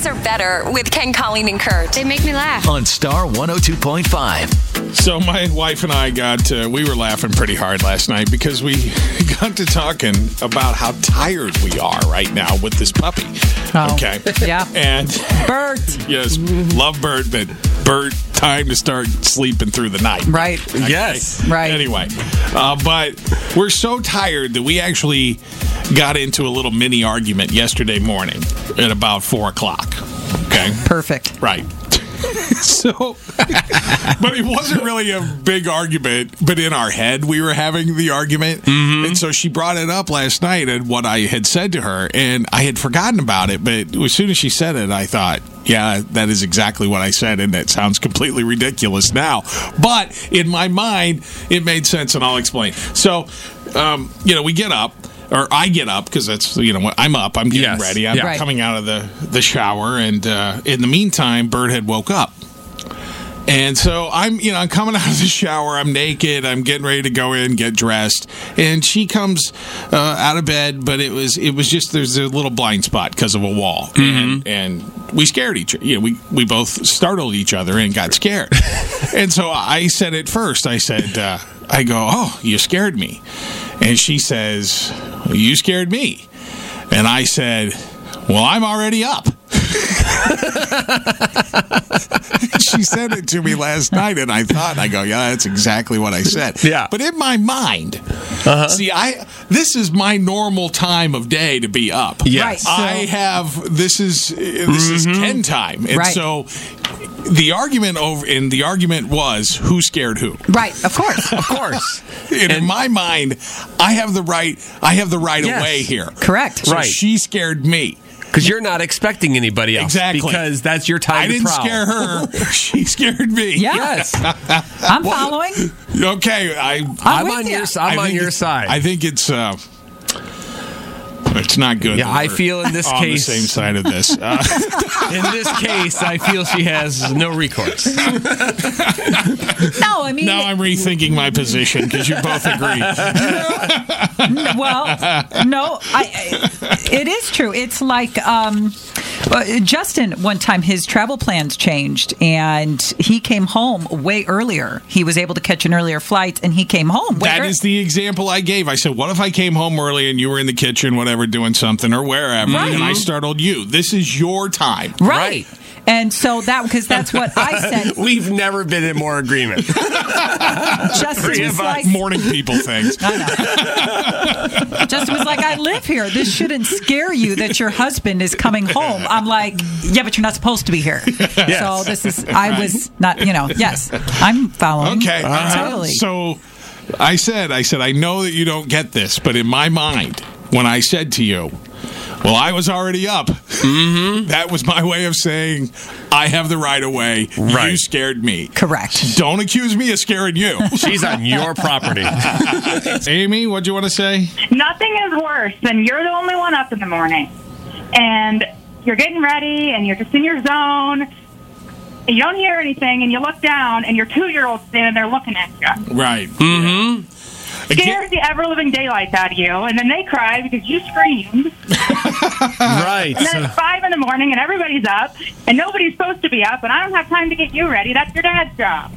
are better with Ken, Colleen, and Kurt. They make me laugh. On Star 102.5. So my wife and I we were laughing pretty hard last night because we got to talking about how tired we are right now with this puppy. Oh, okay. Yeah. And Bert. Yes, love Bert, but Bert, time to start sleeping through the night. Right. Okay? Yes. Right. Anyway, but we're so tired that we actually got into a little mini argument yesterday morning at about 4 o'clock. Okay. Perfect. Right. So, but it wasn't really a big argument, but in our head we were having the argument. Mm-hmm. And so she brought it up last night and what I had said to her, and I had forgotten about it, but as soon as she said it, I thought, yeah, that is exactly what I said, and that sounds completely ridiculous now. But in my mind, it made sense, and I'll explain. So, we get up. Or I get up because that's, I'm up. I'm getting ready. I'm coming out of the shower. And in the meantime, Bert had woke up. And so I'm coming out of the shower. I'm naked. I'm getting ready to go in, get dressed. And she comes out of bed, but it was just there's a little blind spot because of a wall. Mm-hmm. And we scared each other. We both startled each other and got scared. And so I said it first. I said, I go, oh, you scared me. And she says, you scared me. And I said, well, I'm already up. She said it to me last night, and I go, yeah, that's exactly what I said. Yeah. But in my mind, see, this is my normal time of day to be up. Yes. Right, so this is Ken time. And so the argument was who scared who. Right, of course. Of course. And in my mind, I have the right Yes. away here. Correct. So Right. she scared me. Because you're not expecting anybody else. Exactly. Because that's your time I to didn't prowl. scare her. She scared me. Yeah. Yes. I'm following. Okay. I'm with on you. your side. I think it's not good. Yeah, I feel in this on case the same side of this. In this case, I feel she has no recourse. No, I mean. Now I'm rethinking my position because you both agree. Well, no, it is true. It's like Justin, one time his travel plans changed and he came home way earlier. He was able to catch an earlier flight and he came home. That is the example I gave. I said, what if I came home early and you were in the kitchen, whatever, doing something or wherever, and I startled you? This is your time. Right. And so because that's what I said. We've never been in more agreement. Justin was like, morning people things. I know. Justin was like, I live here. This shouldn't scare you that your husband is coming home. I'm like, yeah, but you're not supposed to be here. Yes. So was not, yes, I'm following. Okay. Totally. So I said, I know that you don't get this, but in my mind, when I said to you, well, I was already up. Mm-hmm. That was my way of saying I have the right of way. Right. You scared me. Correct. Don't accuse me of scaring you. She's on your property. Amy, what do you want to say? Nothing is worse than you're the only one up in the morning. And you're getting ready, and you're just in your zone, and you don't hear anything, and you look down, and your 2-year-old's standing there looking at you. Right. Mm-hmm. Scares the ever-living daylights out of you, and then they cry because you screamed. Right. And then it's 5 in the morning, and everybody's up, and nobody's supposed to be up, and I don't have time to get you ready. That's your dad's job.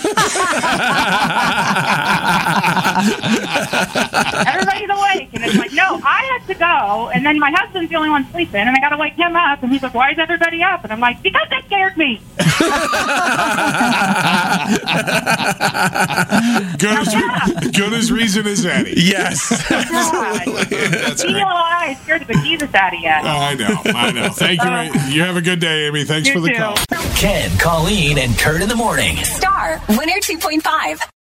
Everybody's awake, and it's like, no, I have to go, and then my husband's the only one sleeping, and I got to wake him up, and he's like, why is everybody up? And I'm like, because they scared me. Good as reason as any. Yes. That's great. I scared the bejesus out of you. I know. Thank you. You have a good day, Amy. Thanks for the call. Ken, Colleen, and Kurt in the morning. Star 102.5.